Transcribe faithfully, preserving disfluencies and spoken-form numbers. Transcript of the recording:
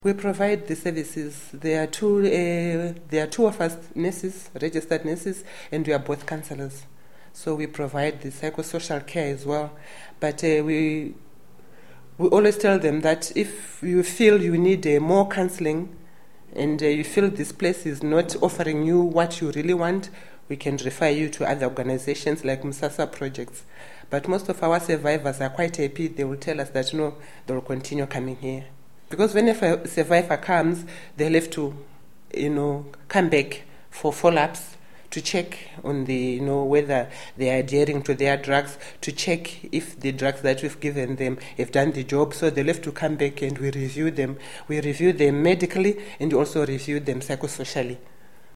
We provide the services. There are two. Uh, there are two of us nurses, registered nurses, and we are both counsellors. So we provide the psychosocial care as well. But uh, we we always tell them that if you feel you need uh, more counselling, and uh, you feel this place is not offering you what you really want, we can refer you to other organizations like Musasa projects. But most of our survivors are quite happy. They will tell us that no, they will continue coming here. Because when a survivor comes, they'll have to, you know, come back for follow-ups to check on the, you know, whether they are adhering to their drugs, to check if the drugs that we've given them have done the job. So they'll have to come back and we review them. We review them medically and also review them psychosocially.